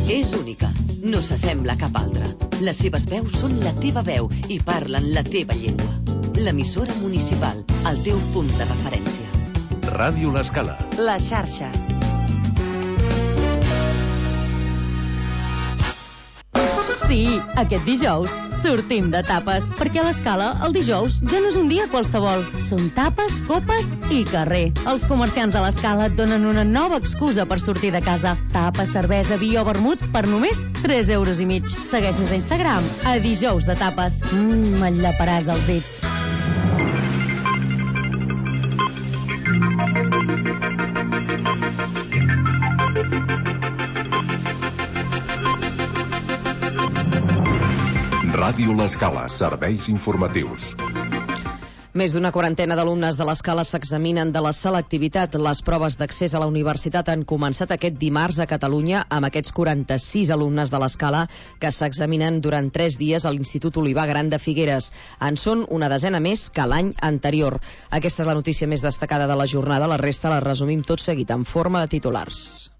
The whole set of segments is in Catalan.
És única, no s'assembla a cap altra. Les seves veus són la teva veu i parlen la teva llengua. L'emissora municipal, el teu punt de referència. Ràdio L'Escala. La xarxa. Sí, aquest dijous sortim de tapes, perquè a l'Escala el dijous ja no és un dia qualsevol. Són tapes, copes i carrer. Els comerciants de l'Escala et donen una nova excusa per sortir de casa. Tapes, cervesa, vi o vermut per només 3,5 €. Segueix-nos a Instagram, a dijous de tapes. Et llaparàs els dits. Ràdio L'Escala, serveis informatius. Més d'una quarantena d'alumnes de l'Escala s'examinen de la selectivitat. Les proves d'accés a la universitat han començat aquest dimarts a Catalunya amb aquests 46 alumnes de l'Escala que s'examinen durant 3 dies a l'Institut Olivar Gran de Figueres. En són una desena més que l'any anterior. Aquesta és la notícia més destacada de la jornada. La resta la resumim tot seguit en forma de titulars.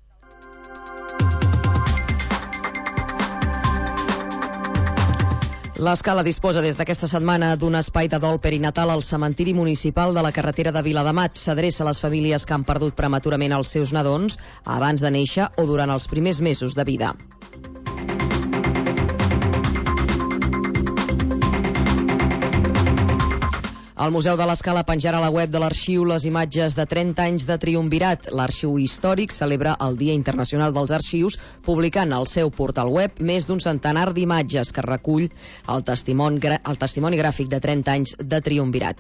L'Escala disposa des d'aquesta setmana d'un espai de dol perinatal al cementiri municipal de la carretera de Viladamat. S'adreça a les famílies que han perdut prematurament els seus nadons abans de néixer o durant els primers mesos de vida. El Museu de l'Escala penjarà a la web de l'arxiu les imatges de 30 anys de triumvirat. L'Arxiu Històric celebra el Dia Internacional dels Arxius, publicant al seu portal web més d'un centenar d'imatges que recull el testimoni gràfic de 30 anys de triumvirat.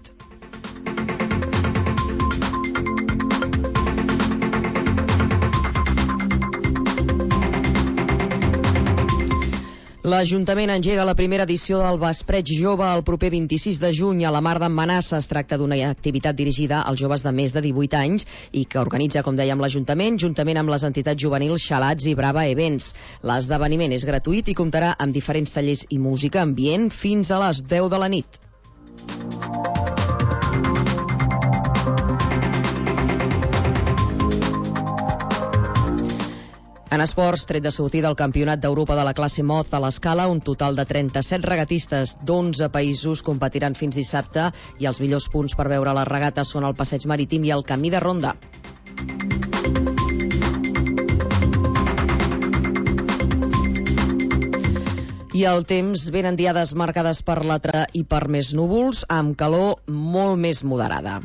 L'Ajuntament engega la primera edició del Vespreig Jove el proper 26 de juny a la Mar d'en Manassa. Es tracta d'una activitat dirigida als joves de més de 18 anys i que organitza, com dèiem, l'Ajuntament, juntament amb les entitats juvenils Xalats i Brava Events. L'esdeveniment és gratuït i comptarà amb diferents tallers i música ambient fins a les 10 de la nit. En esports, tret de sortir del Campionat d'Europa de la classe Moth a l'Escala, un total de 37 regatistes d'11 països competiran fins dissabte i els millors punts per veure les regates són el passeig marítim i el camí de ronda. I el temps, venen diades marcades per l'altre i per més núvols, amb calor molt més moderada.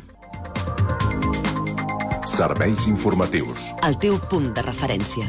Serveis informatius. El teu punt de referència.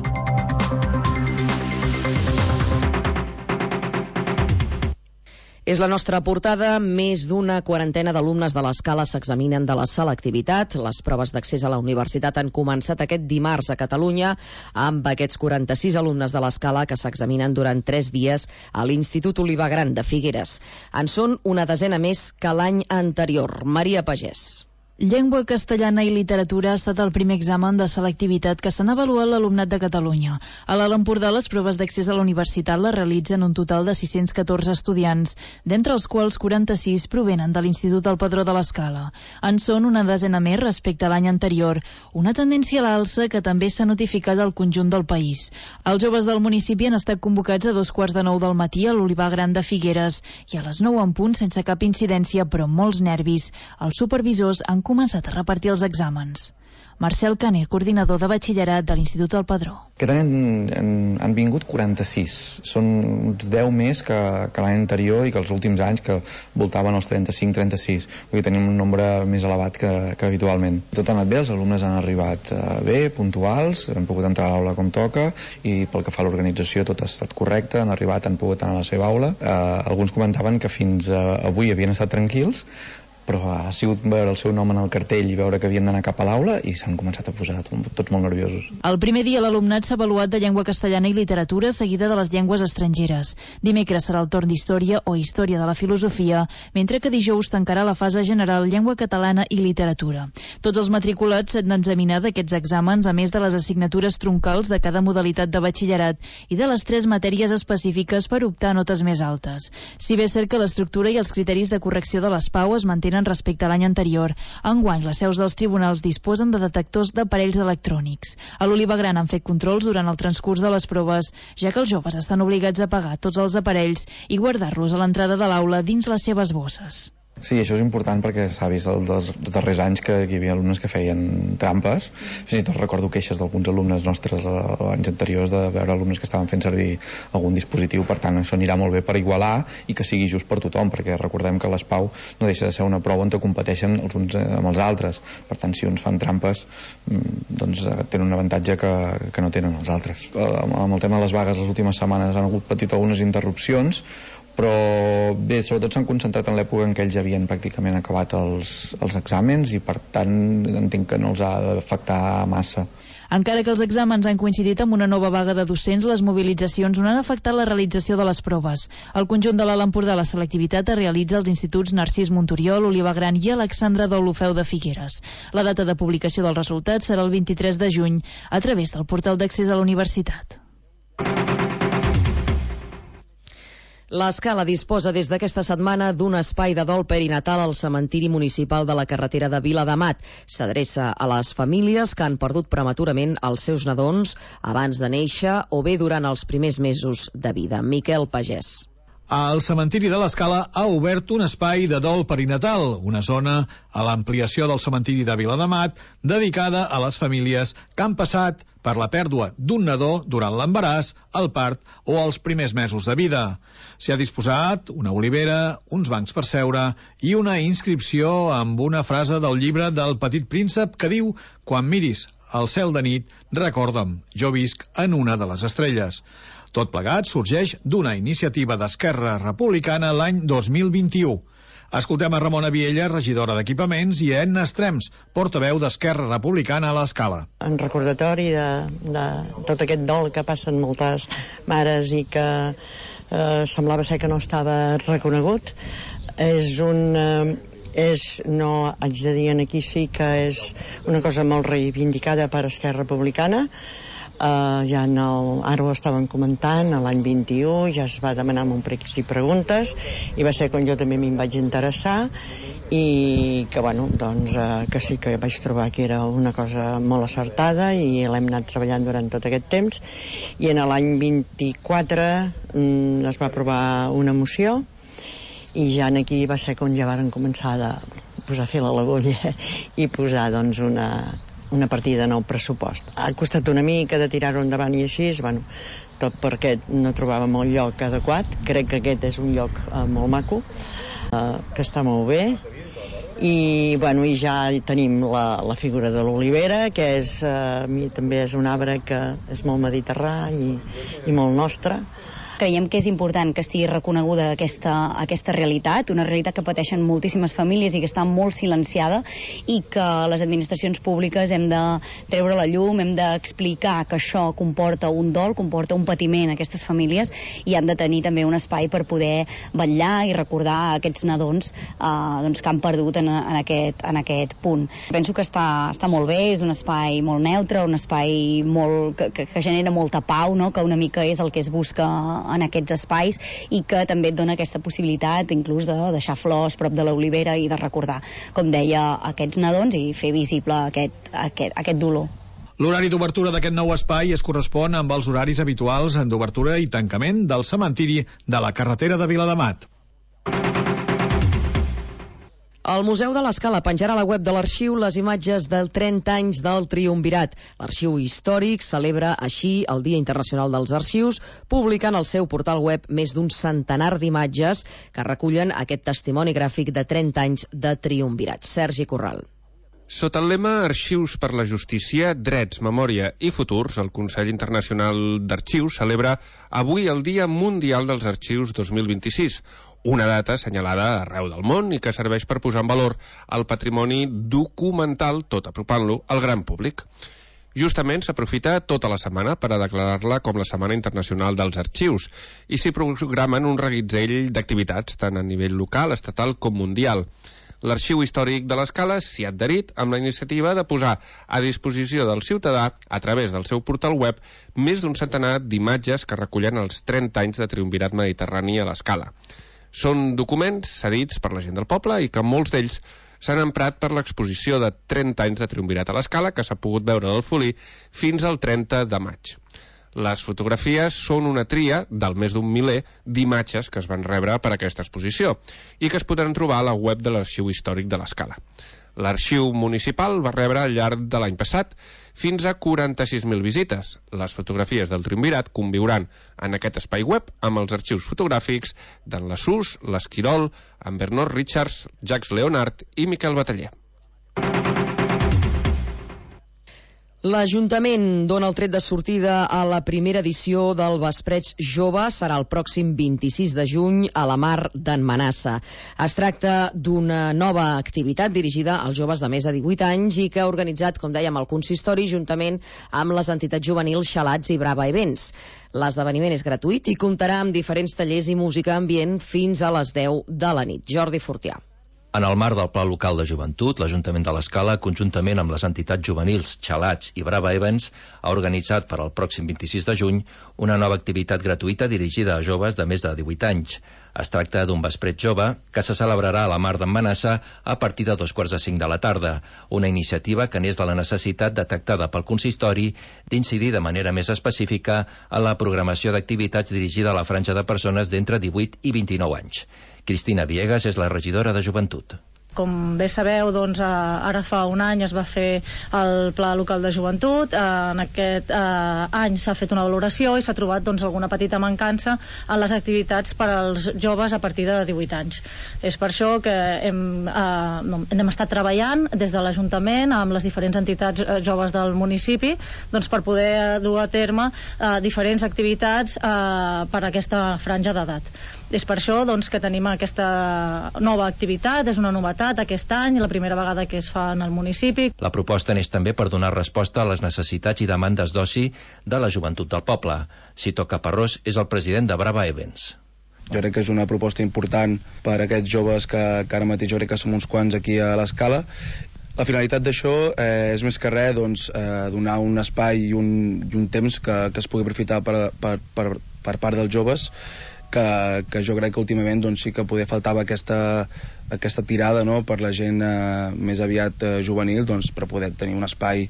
És la nostra portada. Més d'una quarantena d'alumnes de l'Escala s'examinen de la selectivitat. Les proves d'accés a la universitat han començat aquest dimarts a Catalunya amb aquests 46 alumnes de l'Escala que s'examinen durant 3 dies a l'Institut Olivar Gran de Figueres. En són una desena més que l'any anterior. Maria Pagès. Llengua castellana i literatura ha estat el primer examen de selectivitat que s'han avaluat l'alumnat de Catalunya. A l'Alt Empordà, les proves d'accés a la universitat les realitzen un total de 614 estudiants, d'entre els quals 46 provenen de l'Institut del Padró de l'Escala. En són una desena més respecte a l'any anterior, una tendència a l'alça que també s'ha notificat al conjunt del país. Els joves del municipi han estat convocats a 8:45 del matí a l'Olivar Gran de Figueres i a les 9 en punt sense cap incidència, però amb molts nervis. Els supervisors han començat a repartir els exàmens. Marcel Caner, coordinador de batxillerat de l'Institut del Padró. Aquest any han vingut 46. Són uns 10 més que l'any anterior i que els últims anys que voltaven els 35-36. Vull dir, tenim un nombre més elevat que habitualment. Tot ha anat bé, els alumnes han arribat bé, puntuals, han pogut entrar a l'aula com toca i pel que fa a l'organització tot ha estat correcte, han arribat, han pogut anar a la seva aula. Alguns comentaven que fins avui havien estat tranquils, però ha sigut veure el seu nom en el cartell i veure que havien d'anar cap a l'aula i s'han començat a posar tots molt nerviosos. El primer dia l'alumnat s'ha avaluat de llengua castellana i literatura seguida de les llengües estrangeres. Dimecres serà el torn d'història o història de la filosofia, mentre que dijous tancarà la fase general llengua catalana i literatura. Tots els matriculats s'han d'examinar d'aquests exàmens a més de les assignatures troncals de cada modalitat de batxillerat i de les 3 matèries específiques per optar a notes més altes. Si bé és cert que l'estructura i els criteris de correcció de les PAU es mantenen tenen respecte a l'any anterior. Enguany, les seus dels tribunals disposen de detectors d'aparells electrònics. A l'Oliva Gran han fet controls durant el transcurs de les proves, ja que els joves estan obligats a pagar tots els aparells i guardar-los a l'entrada de l'aula dins les seves bosses. Sí, això és important perquè s'ha vist els darrers anys que hi havia alumnes que feien trampes. Fins i tot recordo queixes d'alguns alumnes nostres anys anteriors de veure alumnes que estaven fent servir algun dispositiu. Per tant, això anirà molt bé per igualar i que sigui just per tothom, perquè recordem que l'ESPAU no deixa de ser una prova on competeixen els uns amb els altres. Per tant, si uns fan trampes, doncs tenen un avantatge que no tenen els altres. Amb el tema de les vagues, les últimes setmanes han hagut patit algunes interrupcions, però bé, sobretot s'han concentrat en l'època en què ells havien pràcticament acabat els exàmens i per tant entenc que no els ha d'afectar massa. Encara que els exàmens han coincidit amb una nova vaga de docents, les mobilitzacions no han afectat la realització de les proves. El conjunt de l'Alt Empordà, la selectivitat es realitza als instituts Narcís Monturiol, Oliva Gran i Alexandre d'Olofeu de Figueres. La data de publicació dels resultats serà el 23 de juny a través del portal d'accés a la universitat. L'Escala disposa des d'aquesta setmana d'un espai de dol perinatal al cementiri municipal de la carretera de Viladamat. S'adreça a les famílies que han perdut prematurament els seus nadons abans de néixer o bé durant els primers mesos de vida. Miquel Pagès. El cementiri de l'Escala ha obert un espai de dol perinatal, una zona a l'ampliació del cementiri de Viladamat dedicada a les famílies que han passat per la pèrdua d'un nadó durant l'embaràs, el part o els primers mesos de vida. S'hi ha disposat una olivera, uns bancs per seure i una inscripció amb una frase del llibre del Petit Príncep que diu: «Quan miris el cel de nit, recorda'm, jo visc en una de les estrelles». Tot plegat sorgeix d'una iniciativa d'Esquerra Republicana l'any 2021. Escoltem a Ramona Viella, regidora d'Equipaments, i a Edna Estrems, portaveu d'Esquerra Republicana a l'Escala. En recordatori de tot aquest dol que passen moltes mares i que semblava ser que no estava reconegut, no haig de dir aquí sí que és una cosa molt reivindicada per Esquerra Republicana. Ara ho estaven comentant, l'any 21 ja es va demanar un pregs i preguntes i va ser quan jo també m'hi vaig interessar i que sí que vaig trobar que era una cosa molt acertada i l'hem anat treballant durant tot aquest temps i en l'any 24 es va aprovar una moció i ja aquí va ser quan ja varen començar a posar fil a l'agulla i posar una partida de nou pressupost. Ha costat una mica de tirar-ho endavant i així, tot perquè no trobàvem el lloc adequat. Crec que aquest és un lloc molt maco, que està molt bé, i ja tenim la figura de l'olivera, que a mi també és un arbre que és molt mediterrà i molt nostre. Creiem que és important que estigui reconeguda aquesta realitat, una realitat que pateixen moltíssimes famílies i que està molt silenciada i que les administracions públiques hem de treure la llum, hem d'explicar que això comporta un dol, comporta un patiment a aquestes famílies i han de tenir també un espai per poder vetllar i recordar aquests nadons que han perdut en aquest punt. Penso que està molt bé, és un espai molt neutre, un espai que genera molta pau, no? Que una mica és el que es busca en aquests espais i que també et dona aquesta possibilitat inclús de deixar flors prop de l'olivera i de recordar, com deia, aquests nadons i fer visible aquest dolor. L'horari d'obertura d'aquest nou espai es correspon amb els horaris habituals d'obertura i tancament del cementiri de la carretera de Viladamat. El Museu de l'Escala penjarà a la web de l'arxiu les imatges dels 30 anys del Triumvirat. L'Arxiu Històric celebra així el Dia Internacional dels Arxius, publicant al seu portal web més d'un centenar d'imatges que recullen aquest testimoni gràfic de 30 anys de Triumvirat. Sergi Corral. Sota el lema Arxius per la Justícia, Drets, Memòria i Futurs, el Consell Internacional d'Arxius celebra avui el Dia Mundial dels Arxius 2026, una data assenyalada arreu del món i que serveix per posar en valor el patrimoni documental, tot apropant-lo al gran públic. Justament s'aprofita tota la setmana per a declarar-la com la Setmana Internacional dels Arxius i s'hi programen un reguitzell d'activitats tant a nivell local, estatal com mundial. L'Arxiu Històric de l'Escala s'hi ha adherit amb la iniciativa de posar a disposició del ciutadà, a través del seu portal web, més d'un centenar d'imatges que recullen els 30 anys de Triumvirat mediterrani a l'Escala. Són documents cedits per la gent del poble i que molts d'ells s'han emprat per l'exposició de 30 anys de Triumvirat a l'Escala, que s'ha pogut veure del Folí fins al 30 de maig. Les fotografies són una tria del més d'un miler d'imatges que es van rebre per aquesta exposició i que es podran trobar a la web de l'Arxiu Històric de l'Escala. L'Arxiu Municipal va rebre al llarg de l'any passat fins a 46.000 visites. Les fotografies del Triumvirat conviuran en aquest espai web amb els arxius fotogràfics d'en Lassús, l'Esquirol, en Bernard Richards, Jacques Leonard i Miquel Bataller. L'Ajuntament dona el tret de sortida a la primera edició del Vespreig Jove. Serà el pròxim 26 de juny a la Mar d'en Manassa. Es tracta d'una nova activitat dirigida als joves de més de 18 anys i que ha organitzat, com dèiem, el consistori juntament amb les entitats juvenils Xalats i Brava Events. L'esdeveniment és gratuït i comptarà amb diferents tallers i música ambient fins a les 10 de la nit. Jordi Fortià. En el marc del Pla Local de Joventut, l'Ajuntament de l'Escala, conjuntament amb les entitats juvenils Xalats i Brava Events, ha organitzat per al pròxim 26 de juny una nova activitat gratuïta dirigida a joves de més de 18 anys. Es tracta d'un vespret jove que se celebrarà a la Mar d'en Manassa a partir de 2:45 de la tarda, una iniciativa que neix de la necessitat detectada pel consistori d'incidir de manera més específica en la programació d'activitats dirigida a la franja de persones d'entre 18 i 29 anys. Cristina Viegas és la regidora de Joventut. Com bé sabeu, doncs, ara fa un any es va fer el Pla Local de Joventut. En aquest any s'ha fet una valoració i s'ha trobat, doncs, alguna petita mancança en les activitats per als joves a partir de 18 anys. És per això que hem estat treballant des de l'Ajuntament amb les diferents entitats joves del municipi, doncs, per poder dur a terme diferents activitats per a aquesta franja d'edat. És per això, doncs, que tenim aquesta nova activitat, és una novetat aquest any, la primera vegada que es fa en el municipi. La proposta neix també per donar resposta a les necessitats i demandes d'oci de la joventut del poble. Cito Caparrós és el president de Brava Events. Jo crec que és una proposta important per a aquests joves que ara mateix jo crec que som uns quants aquí a l'Escala. La finalitat d'això és més que res, doncs, donar un espai i un temps que es pugui aprofitar per part dels joves, que jo crec que últimament, doncs, sí que poder faltava aquesta tirada, no?, per la gent més aviat juvenil, doncs, per poder tenir un espai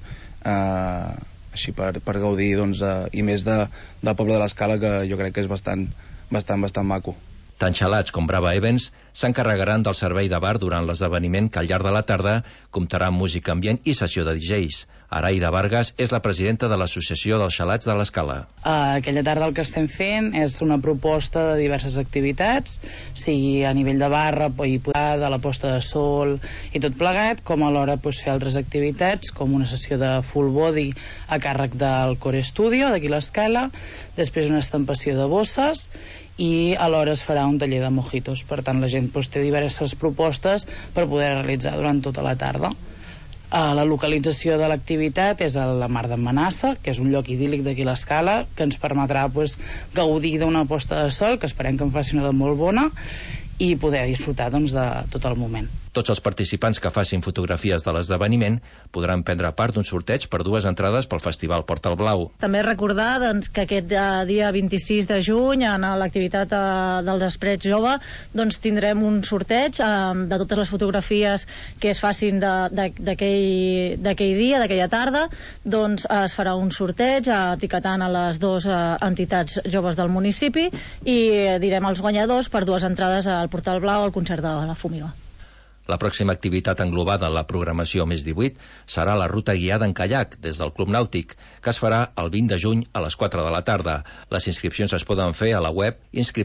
així per gaudir, doncs, i més del poble de l'Escala, que jo crec que és bastant maco. Tant Xalats com Brava Events s'encarregaran del servei de bar durant l'esdeveniment, que al llarg de la tarda comptarà amb música ambient i sessió de DJs. Araida Vargas és la presidenta de l'Associació dels Xalats de l'Escala. Aquella tarda el que estem fent és una proposta de diverses activitats, sigui a nivell de barra, de la posta de sol i tot plegat, com alhora fer altres activitats, com una sessió de full body a càrrec del Core Studio d'aquí l'Escala, després una estampació de bosses i alhora es farà un taller de mojitos. Per tant, la gent té diverses propostes per poder realitzar durant tota la tarda. La localització de l'activitat és a la Mar d'en Manassa, que és un lloc idíl·lic d'aquí l'Escala, que ens permetrà gaudir d'una posta de sol, que esperem que en faci una de molt bona, i poder disfrutar, doncs, de tot el moment. Tots els participants que facin fotografies de l'esdeveniment podran prendre part d'un sorteig per 2 entrades pel Festival Portal Blau. També recordar, doncs, que aquest dia 26 de juny, en l'activitat del Vespreig Jove, doncs, tindrem un sorteig de totes les fotografies que es facin d'aquell dia, d'aquella tarda. Doncs es farà un sorteig etiquetant a les 2 entitats joves del municipi i direm als guanyadors per 2 entrades al Portal Blau al concert de la Fumiga. La pròxima activitat englobada en la programació més 18 serà la ruta guiada en caiac des del Club Nàutic, que es farà el 20 de juny a les 4 de la tarda. Les inscripcions es poden fer a la web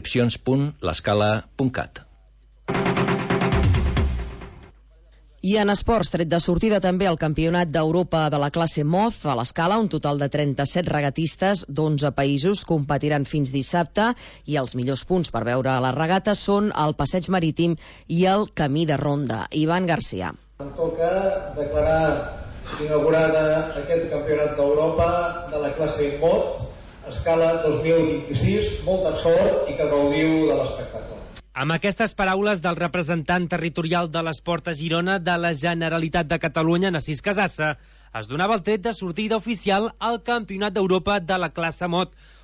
inscripcions.l'escala.cat. I en esports, tret de sortida també el Campionat d'Europa de la classe Moz a l'Escala. Un total de 37 regatistes d'11 països competiran fins dissabte i els millors punts per veure la regata són el passeig marítim i el camí de ronda. Ivan Garcia. Em toca declarar inaugurada aquest Campionat d'Europa de la classe Moz, Escala 2026. Molta sort i que gaudiu de l'espectacle. Amb aquestes paraules del representant territorial de l'esport a Girona de la Generalitat de Catalunya, Narcís Casassa, es donava el tret de sortida oficial al Campionat d'Europa de la classe Mod,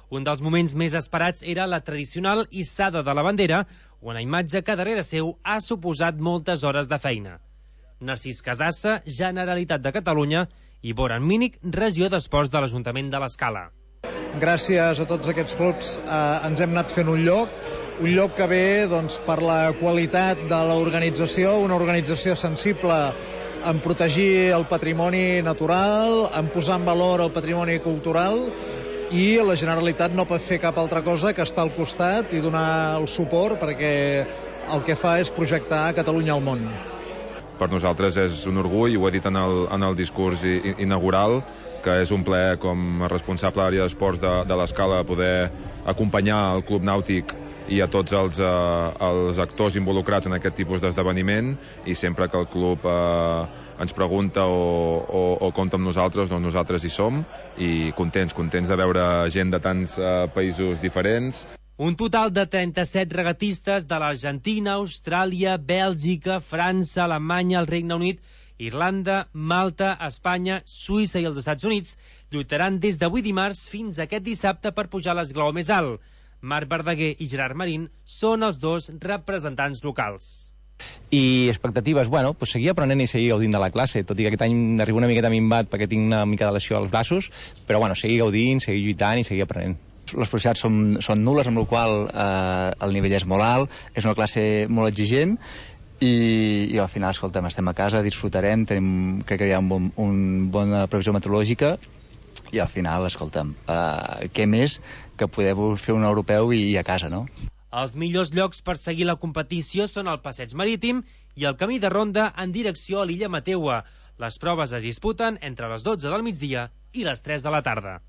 Un dels moments més esperats era la tradicional hissada de la bandera, una imatge que darrere seu ha suposat moltes hores de feina. Narcís Casassa, Generalitat de Catalunya, i Boran Mínic, Regió d'Esports de l'Ajuntament de l'Escala. Gràcies a tots aquests clubs ens hem anat fent un lloc que ve per la qualitat de l'organització, una organització sensible en protegir el patrimoni natural, en posar en valor el patrimoni cultural, i la Generalitat no pot fer cap altra cosa que estar al costat i donar el suport, perquè el que fa és projectar Catalunya al món. Per nosaltres és un orgull, ho he dit en el discurs inaugural, que és un plaer com a responsable de l'àrea d'esports de l'Escala poder acompanyar el Club Nàutic i a tots els actors involucrats en aquest tipus d'esdeveniment, i sempre que el club ens pregunta o compta amb nosaltres, doncs nosaltres hi som, i contents de veure gent de tants països diferents. Un total de 37 regatistes de l'Argentina, Austràlia, Bèlgica, França, Alemanya, el Regne Unit, Irlanda, Malta, Espanya, Suïssa i els Estats Units lluitaran des d'avui dimarts fins aquest dissabte per pujar a l'esglaó més alt. Marc Verdaguer i Gerard Marín són els dos representants locals. I expectatives, seguir aprenent i seguir gaudint de la classe, tot i que aquest any arribo una miqueta minvat perquè tinc una mica de lesió als braços, però seguir gaudint, seguir lluitant i seguir aprenent. Les possibilitats són nul·les, amb la qual el nivell és molt alt, és una classe molt exigent, i al final, escolta'm, estem a casa, disfrutarem, crec que hi ha una bona previsió meteorològica, i al final, escolta'm, què més que poder fer un europeu i a casa, no? Els millors llocs per seguir la competició són el passeig marítim i el camí de ronda en direcció a l'illa Mateua. Les proves es disputen entre les 12 del migdia i les 3 de la tarda.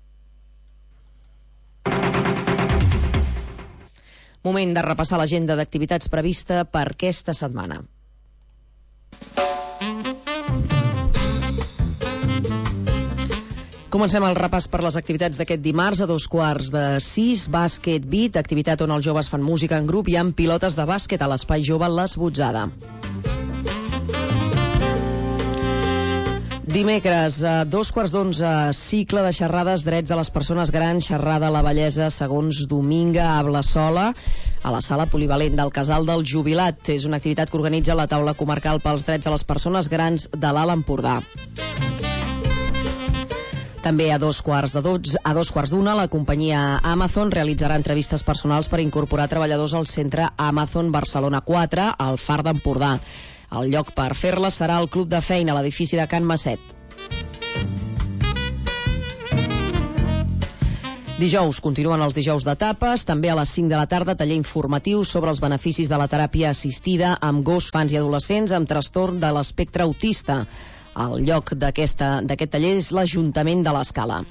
Moment de repassar l'agenda d'activitats prevista per aquesta setmana. Comencem el repàs per les activitats d'aquest dimarts a 5:45, bàsquet beat, activitat on els joves fan música en grup i amb pilotes de bàsquet a l'Espai Jove Les Botzada. Dimecres, a 11:15, cicle de xerrades drets de les persones grans, xerrada a la bellesa segons Dominga Ablasola, a la sala polivalent del Casal del Jubilat. És una activitat que organitza la taula comarcal pels drets de les persones grans de l'Alt Empordà. També a 2:15, la companyia Amazon realitzarà entrevistes personals per incorporar treballadors al centre Amazon Barcelona 4, al Far d'Empordà. El lloc per fer-la serà el Club de Feina, a l'edifici de Can Masset. Dijous continuen els dijous d'etapes, també a les 5 de la tarda taller informatiu sobre els beneficis de la teràpia assistida amb gossos, infants i adolescents amb trastorn de l'espectre autista. El lloc d'aquest taller és l'Ajuntament de l'Escala.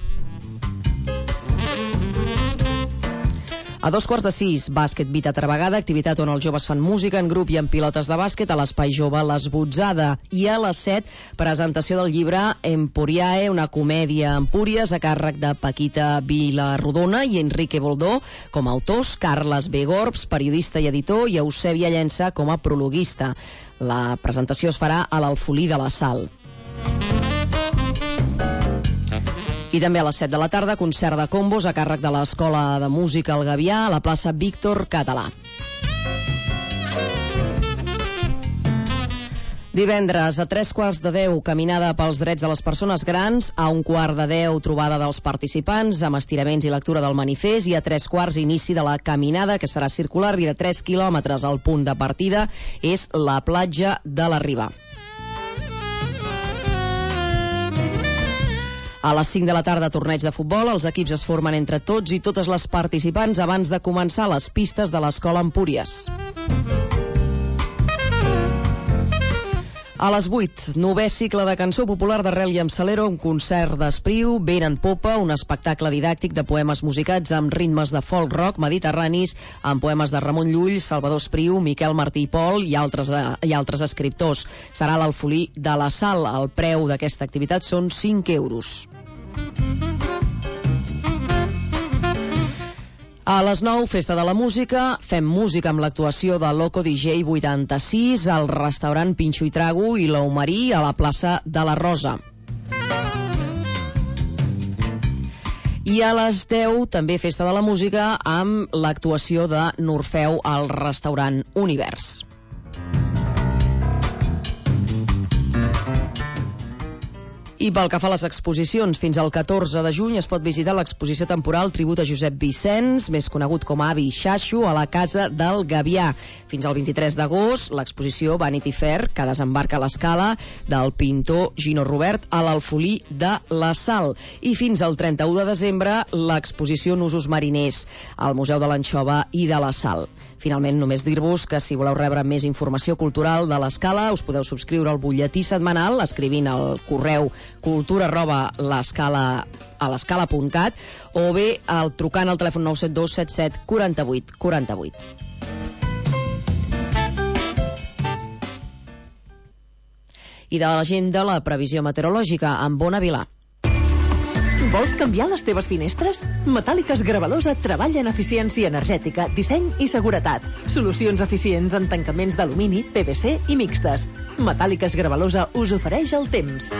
A 5:45, bàsquet beat altra vegada, activitat on els joves fan música en grup i en pilotes de bàsquet a l'Espai Jove Les Botzada. I a les 7, presentació del llibre Emporiae, una comèdia a Empúries, a càrrec de Paquita Vilarrodona i Enrique Boldó com a autors, Carles B. Gorbs, periodista i editor, i Eusèbia Llença com a prologuista. La presentació es farà a l'Alfolí de la Sal. I també a les 7 de la tarda, concert de combos a càrrec de l'Escola de Música El Gavià a la plaça Víctor Català. Divendres, a 9:45, caminada pels drets de les persones grans, a 9:15, trobada dels participants, amb estiraments i lectura del manifest, i a 3:15, inici de la caminada, que serà circular i de 3 quilòmetres. El punt de partida és la platja de la Riba. A les 5 de la tarda, torneig de futbol. Els equips es formen entre tots i totes les participants abans de començar les pistes de l'Escola Empúries. A les 8, 9è cicle de cançó popular d'Arrel i amb Salero, un concert d'Espriu, Vent en Popa, un espectacle didàctic de poemes musicats amb ritmes de folk rock mediterranis, amb poemes de Ramon Llull, Salvador Espriu, Miquel Martí i Pol i altres escriptors. Serà a l'Alfolí de la Sal. El preu d'aquesta activitat són 5 euros. A les 9, Festa de la Música. Fem música amb l'actuació de Loco DJ 86 al restaurant Pinxo i Trago i l'Humerí a la plaça de la Rosa. I a les 10 també Festa de la Música amb l'actuació de Norfeu al restaurant Univers. I pel que fa a les exposicions, fins al 14 de juny es pot visitar l'exposició temporal Tribut a Josep Vicenç, més conegut com a Avi Xaxo, a la Casa del Gavià. Fins al 23 d'agost, l'exposició Vanity Fair, que desembarca a l'Escala, del pintor Gino Robert a l'Alfolí de la Sal. I fins al 31 de desembre, l'exposició Nusos Mariners, al Museu de l'Anxova i de la Sal. Finalment, només dir-vos que si voleu rebre més informació cultural de l'Escala, us podeu subscriure al butlletí setmanal escrivint al correu cultura@l'escala.cat o bé trucant al telèfon 972 77 48 48. I de la gent de la previsió meteorològica, amb Bona Vilà. Vols canviar les teves finestres? Metàl·liques Gravalosa treballa en eficiència energètica, disseny i seguretat. Solucions eficients en tancaments d'alumini, PVC i mixtes. Metàl·liques Gravalosa us ofereix el temps.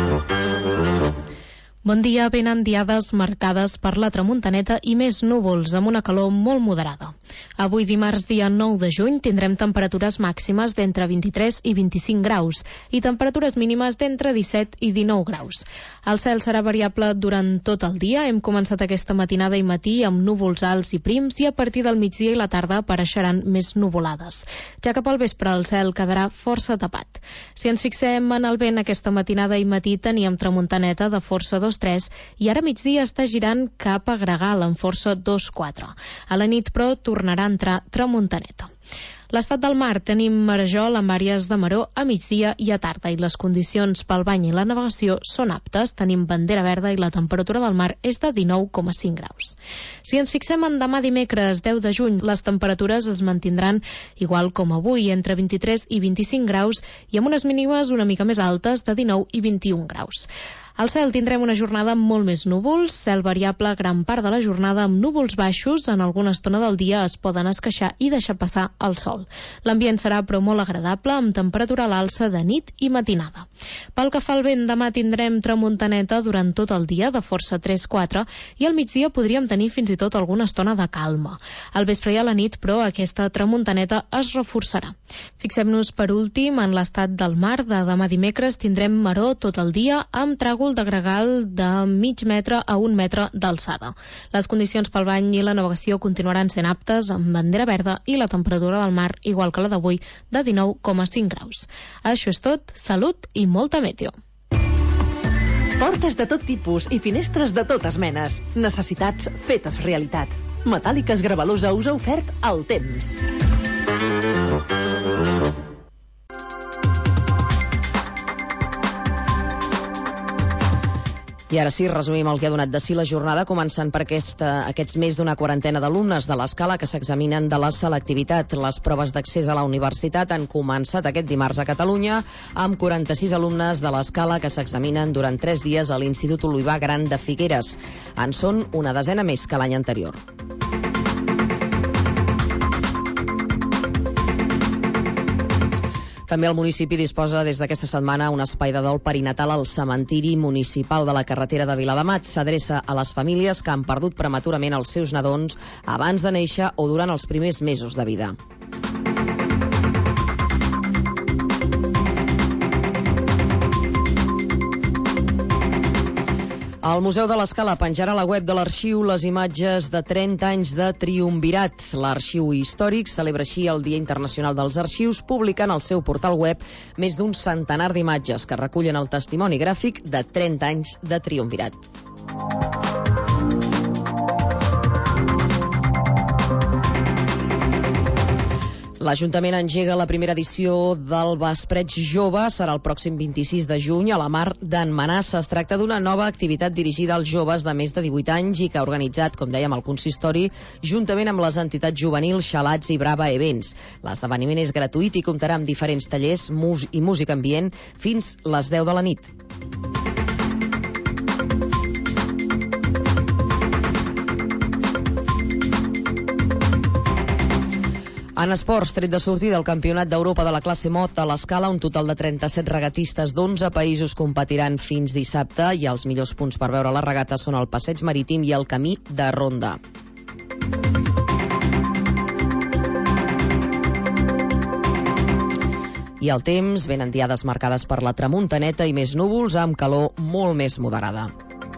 Bon dia, venen diades marcades per la tramuntaneta i més núvols, amb una calor molt moderada. Avui dimarts, dia 9 de juny, tindrem temperatures màximes d'entre 23 i 25 graus i temperatures mínimes d'entre 17 i 19 graus. El cel serà variable durant tot el dia. Hem començat aquesta matinada i matí amb núvols alts i prims i a partir del migdia i la tarda apareixeran més nuvolades. Ja cap al vespre el cel quedarà força tapat. Si ens fixem en el vent, aquesta matinada i matí teníem tramuntaneta de força 2-3 i ara migdia està girant cap a Gregal amb força 2-4. A la nit, però, tornarà a entrar tramuntaneta. L'estat del mar, tenim marejol amb àrees de maró a migdia i a tarda i les condicions pel bany i la navegació són aptes. Tenim bandera verda i la temperatura del mar és de 19,5 graus. Si ens fixem en demà dimecres 10 de juny, les temperatures es mantindran igual com avui, entre 23 i 25 graus i amb unes mínimes una mica més altes de 19 i 21 graus. Al cel tindrem una jornada amb molt més núvols, cel variable gran part de la jornada amb núvols baixos, en alguna estona del dia es poden esqueixar i deixar passar el sol. L'ambient serà però molt agradable, amb temperatura a l'alça de nit i matinada. Pel que fa al vent, demà tindrem tramuntaneta durant tot el dia, de força 3-4, i al migdia podríem tenir fins i tot alguna estona de calma. Al vespre i a la nit, però, aquesta tramuntaneta es reforçarà. Fixem-nos per últim en l'estat del mar. De demà dimecres tindrem maró tot el dia, amb tràgol de gregal de mig metre a 1 metre d'alçada. Les condicions pel bany i la navegació continuaran sent aptes, amb bandera verda i la temperatura del mar, igual que la d'avui, de 19,5 graus. Això és tot, salut i molta meteo. Portes de tot tipus i finestres de totes menes. Necessitats fetes realitat. Metàl·liques Gravalosa us ha ofert el temps. I ara sí, resumim el que ha donat de si la jornada, començant per aquests més d'una quarantena d'alumnes de l'Escala que s'examinen de la selectivitat. Les proves d'accés a la universitat han començat aquest dimarts a Catalunya amb 46 alumnes de l'Escala que s'examinen durant 3 dies a l'Institut Olivà Gran de Figueres. En són una desena més que l'any anterior. També el municipi disposa des d'aquesta setmana un espai de dol perinatal al cementiri municipal de la carretera de Viladamat. S'adreça a les famílies que han perdut prematurament els seus nadons abans de néixer o durant els primers mesos de vida. El Museu de l'Escala penjarà a la web de l'arxiu les imatges de 30 anys de triumvirat. L'arxiu històric celebra així el Dia Internacional dels Arxius, publicant al seu portal web més d'un centenar d'imatges que recullen el testimoni gràfic de 30 anys de triumvirat. L'Ajuntament engega la primera edició del Vespreig Jove. Serà el pròxim 26 de juny a la Mar d'en Manassa. Es tracta d'una nova activitat dirigida als joves de més de 18 anys i que ha organitzat, com dèiem, el consistori, juntament amb les entitats juvenils Xalats i Brava Events. L'esdeveniment és gratuït i comptarà amb diferents tallers i música ambient fins les 10 de la nit. En esports, tret de sortir del Campionat d'Europa de la classe Mot a l'Escala, un total de 37 regatistes d'11 països competiran fins dissabte i els millors punts per veure la regata són el passeig marítim i el camí de ronda. I el temps, venen diades marcades per la tramuntaneta i més núvols amb calor molt més moderada.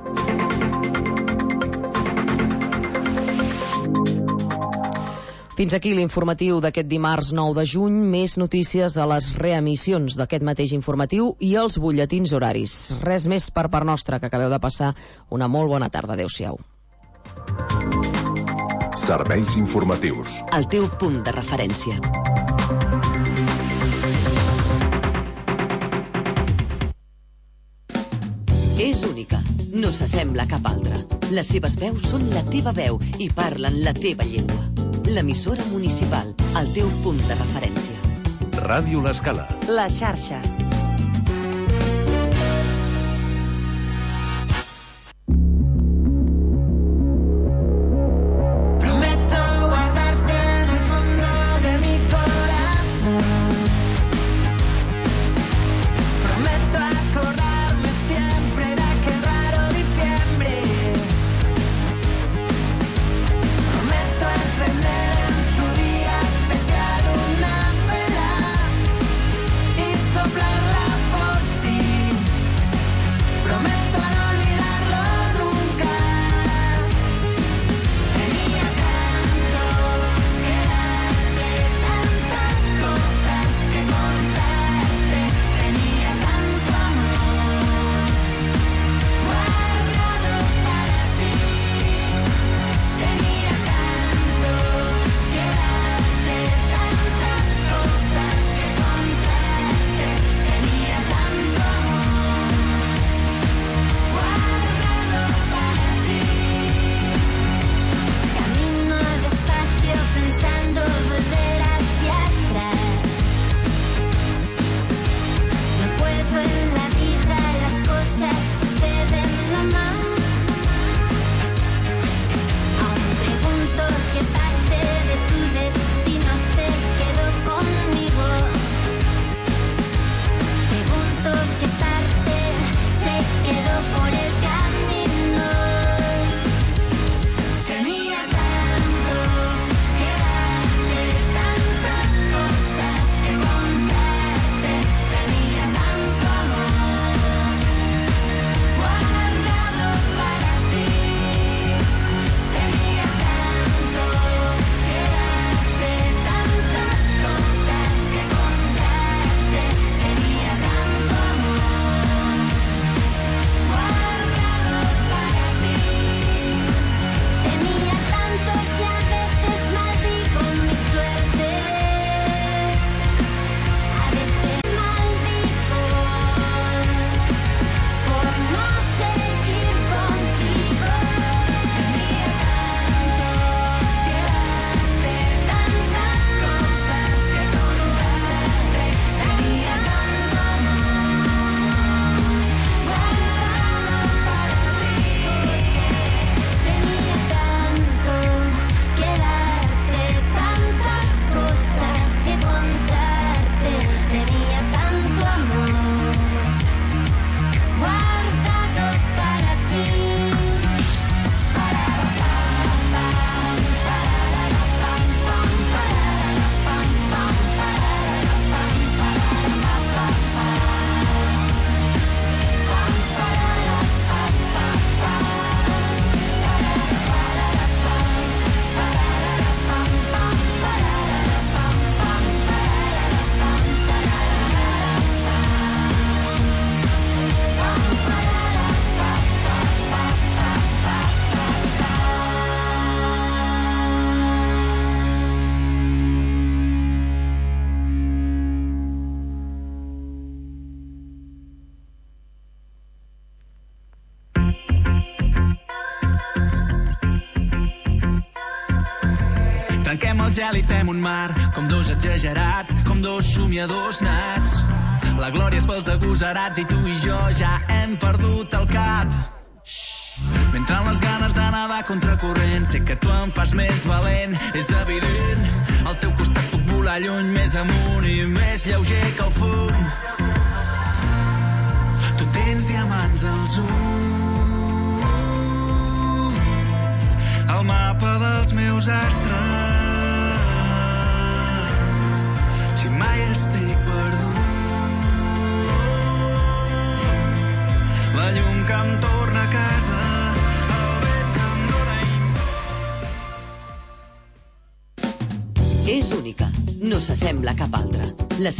Fins aquí l'informatiu d'aquest dimarts 9 de juny. Més notícies a les reemissions d'aquest mateix informatiu i els butlletins horaris. Res més per part nostra, que acabeu de passar una molt bona tarda. Adéu-siau. Serveis informatius. El teu punt de referència. És única, no s'assembla a cap altra. Les seves veus són la teva veu i parlen la teva llengua. L'emissora municipal, el teu punt de referència. Ràdio L'Escala. La xarxa. Trenquem el gel i fem un mar, com dos exagerats, com dos somiadors nats. La glòria és pels agosarats i tu i jo ja hem perdut el cap. M'entren les ganes de nedar contracorrent, sé que tu em fas més valent, és evident. Al teu costat puc volar lluny, més amunt i més lleuger que el fum. Tu tens diamants als ulls, el mapa dels meus astres. Si mai estic perdut, la llum que em torna a casa, el vent que em dóna És única, no s'assembla a cap altra. La